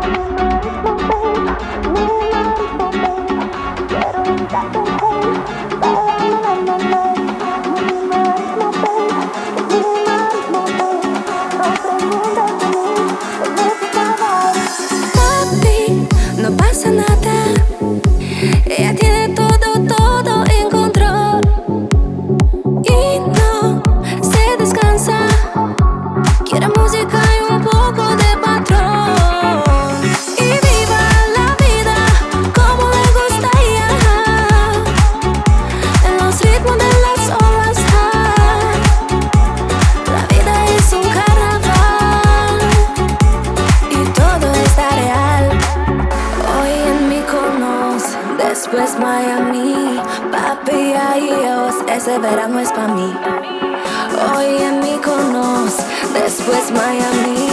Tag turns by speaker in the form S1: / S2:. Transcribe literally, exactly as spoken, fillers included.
S1: Papi, no pasa nada. Ella tiene todo, todo en control y no se descansa. Quiere música y un poco de patrón. Y viva la vida como le gusta a ella, en los ritmos de las olas. La vida es un carnaval y todo está real. Hoy en Mykonos, después Miami. Papi, adiós, ese verano es pa' mí. Hoy en Mykonos, después Miami.